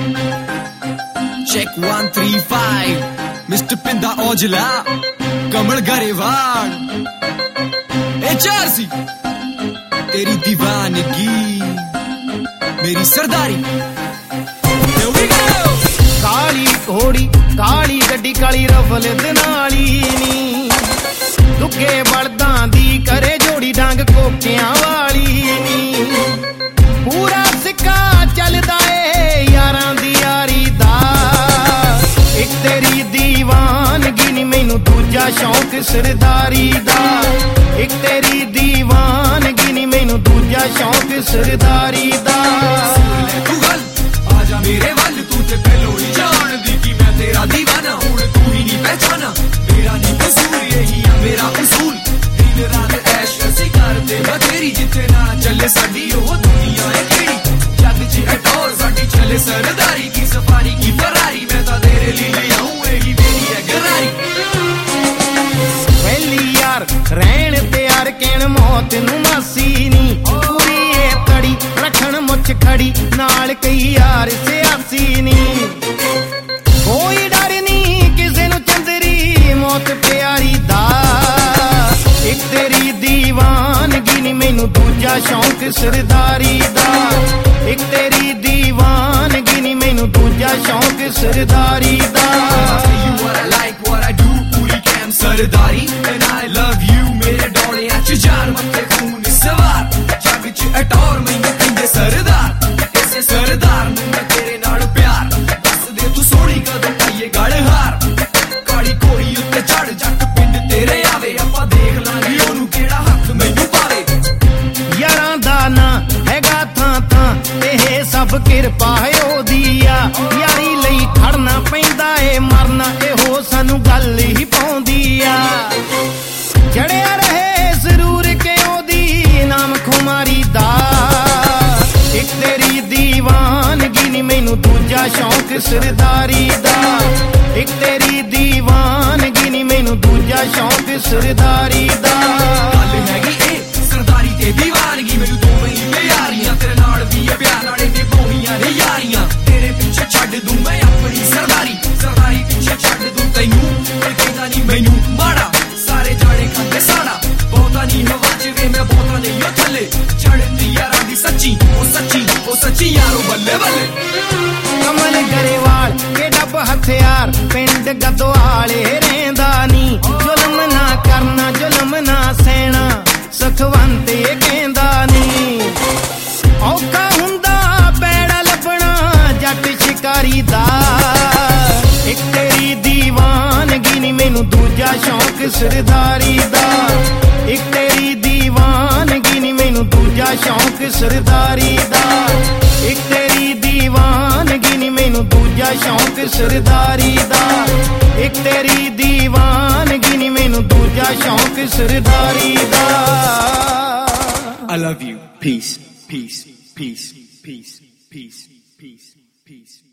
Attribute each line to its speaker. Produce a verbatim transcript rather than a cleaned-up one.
Speaker 1: Check one three five, Mister Pinda Ojala, Kamal Garewal. ए चार सी तेरी दीवानगी मेरी सरदारी. Here we go.
Speaker 2: काली घोड़ी काली गड्डी काली रफल दनाली नी दुगे बलदां दी करे जोड़ी डांग कोकियां वाली नी पूरा सिक्का चलदा ए यारां दी यारी दा एक तेरी दीवानगी नी मैनू दूजा शौक सरदारी दा एक तेरी दीवानगी नी मैनू दूजा शौक सरदारी दा
Speaker 1: तू गल आजा मेरे वल तू ते पहलो ही जान दी कि मैं तेरा दीवाना हुण तू ही नहीं पहचाना मेरा नहीं कसूर यही है मेरा उसूल दिन रात ऐश ਅਸੀਂ ਕਰਦੇ ਬਥੇਰੀ ਜਿੱਥੇ ਨਾ ਚੱਲੇ ਸਾਡੀ ਉਹ ਦੁਨੀਆ ਹੈ ਕਿਹੜੀ ਜੱਗ 'ਚ ਅਟੋਰ ਸਾਡੀ ਚੱਲੇ ਸਰਦਾਰੀ ਕੀ ਸਫਾਰੀ ਕੀ ਫਰਾਰੀ ਮੈਂ ਤਾਂ ਤੇਰੇ ਲਈ ਲਿਆਉਂ ਇਹੀ ਮੇਰੀ ਹੈ ਗਰਾਰੀ
Speaker 2: ਪਹਿਲੀ ਯਾਰ ਰਹਿਣ ਤੇ ਯਾਰ ਕਹਿਣ ਮੌਤ ਨੂੰ ਮਾਸੀ ਨੀ ਪੂਰੀ ਏ ਤੜੀ ਰੱਖਣ ਮੁੱਛ ਖੜੀ ਨਾਲ ਕਈ ਯਾਰ ਸਿਆਸੀ ਨੀ ਕੋਈ ਡਰ ਨੀ ਕਿਸੇ ਨੂੰ ਚੰਦਰੀ ਮੌਤ ਪਿਆਰੀ ਦਾ ਇੱਕ ਤੇਰੀ ਦੀਵਾਨਗੀ ਨੀ ਮੈਨੂੰ ਦੂਜਾ ਸ਼ੌਂਕ ਸਰਦਾਰੀ ਦਾ ਇੱਕ ਤੇਰੀ ਦੀਵਾਨਗੀ ਨੀ ਮੈਨੂੰ ਦੂਜਾ ਸ਼ੌਂਕ ਸਰਦਾਰੀ ਦਾ
Speaker 1: सरदारी and I love you मेरे डोले अच जान मत्थे खून सवार जग च अटौर मैनू कहंदे सरदार इसे सरदार नू मैं तेरे नाल प्यार दस दे तू सोहणी कदों पाईए गल हार काली कोई उत्ते चढ़ जट पिंड तेरे आवे आपां देख लांगे ओनू किहड़ा हक मैनू पावे
Speaker 2: यारां दा ना हैगा थां थां ਇਹ ਸਭ ਕਿਰਪਾ ਹੈ ਉਹਦੀ ਆ ਯਾਰੀ ਲਈ ਖੜਨਾ ਪੈਂਦਾ ਏ ਮਰਨਾ ਇਹੋ ਸਾਨੂੰ ਗੱਲ ਹੀ ਪਾਉਂਦੀ ਆ ਜੜਿਆ ਰਹੇ ਜ਼ਰੂਰ ਕਿ ਉਹਦੀ ਨਾਮ ਖੁਮਾਰੀ ਦਾ ਇੱਕ ਤੇਰੀ ਦੀਵਾਨਗੀ ਨੀ ਮੈਨੂੰ ਦੂਜਾ ਸ਼ੌਂਕ ਸਰਦਾਰੀ ਦਾ ਇੱਕ ਤੇਰੀ ਦੀਵਾਨਗੀ ਨੀ ਮੈਨੂੰ ਦੂਜਾ ਸ਼ੌਂਕ ਸਰਦਾਰੀ ਦਾ
Speaker 1: ਗੱਲ ਹੈਗੀ ਏ ਸਰਦਾਰੀ ਤੇ ਦੀਵਾਨਗੀ ਮੈਨੂੰ ਦੋਵੇਂ ਹੀ ਪਿਆਰੀਆਂ ਤੇਰੇ ਨਾਲ ਵੀ ਪਿਆਰ ਨਾਲੇ ਨਿਭਾਉਣੀਆਂ ਨੇ ਯਾਰੀਆਂ ਤੇਰੇ ਪਿੱਛੇ ਛੱਡ ਦੂੰ ਮੈਂ ਆਪਣੀ ਸਰਦਾਰੀ ਸਰਦਾਰੀ ਪਿੱਛੇ ਛੱਡ ਦੂੰ ਤੈਨੂੰ ਕੋਈ ਕਹਿੰਦਾ ਨਹੀਂ ਮੈਨੂੰ ਮਾੜਾ ਸਾਰੇ ਜਾਣੇ ਖਾਂਦੇ ਸਾੜਾ ਬਹੁਤਾ ਨਹੀਂ ਹਵਾ ਚ ਵੇ ਮੈਂ ਬਹੁਤਾ ਨਹੀਂ ਉਹ ਥੱਲੇ ਚੜ੍ਹਦੀ ਯਾਰਾਂ ਦੀ ਸੱਚੀ ਉਹ ਸੱਚੀ ਉਹ ਸੱਚੀ ਯਾਰੋ ਬੱਲੇ ਬੱਲੇ
Speaker 2: ਕਮਲ ਗਰੇਵਾਲ ਕੇ ਡੱਬ ਹਥਿਆਰ ਪਿੰਡ ਗਦੋਆਲੇ ਰਹਿੰਦਾ ਨੀ ਜ਼ੁਲਮ ਨਾ ਕਰਨਾ ਜ਼ੁਲਮ ਨਾ ਸਹਿਣਾ ਸੁਖਵੰਤ ਇਹ ਕਹਿੰਦਾ ਨੀ ਔਖਾ ਹੁੰਦਾ ਪੈੜਾ ਲੱਭਣਾ ਜੱਟ ਸ਼ਿਕਾਰੀ ਦਾ ਇੱਕ ਤੇਰੀ ਦੀਵਾਨਗੀ ਨੀ ਮੈਨੂੰ ਦੂਜਾ ਸ਼ੌਂਕ ਸਰਦਾਰੀ ਦਾ ਇੱਕ ਤੇਰੀ ਦੀਵਾਨਗੀ ਨੀ ਮੈਨੂੰ ਦੂਜਾ ਸ਼ੌਂਕ ਸਰਦਾਰੀ ਦਾ ਇੱਕ ਤੇਰੀ ਦੀਵਾਨਗੀ ਨੀ ਮੈਨੂੰ ਦੂਜਾ ਸ਼ੌਂਕ ਸਰਦਾਰੀ ਦਾ ਇੱਕ ਤੇਰੀ ਦੀਵਾਨਗੀ ਨੀ ਮੈਨੂੰ ਦੂਜਾ ਸ਼ੌਂਕ ਸਰਦਾਰੀ ਦਾ
Speaker 1: I love you. Peace, peace, peace, peace, peace, peace, peace.